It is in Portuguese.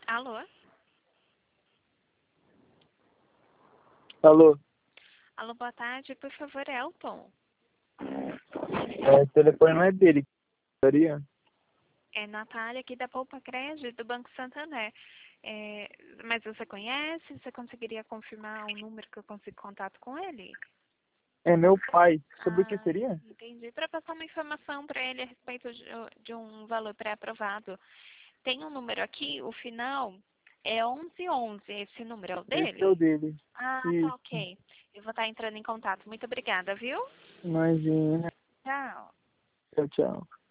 Alô? Alô, Alô, boa tarde. Por favor, Elton. o telefone não é dele. Gostaria? É Natália aqui da Poupa Crédito do Banco Santander. Mas você conhece? Você conseguiria confirmar o número que eu consigo contato com ele? É meu pai. Sobre o que Ah, seria? entendi. Para passar uma informação para ele a respeito de um valor pré-aprovado. Tem um número aqui, o final é 1111. Esse número é o Esse é o dele? dele. Ah, tá Isso. ok. Eu vou estar entrando em contato. Muito obrigada, viu? Imagina. Tchau. Tchau, tchau.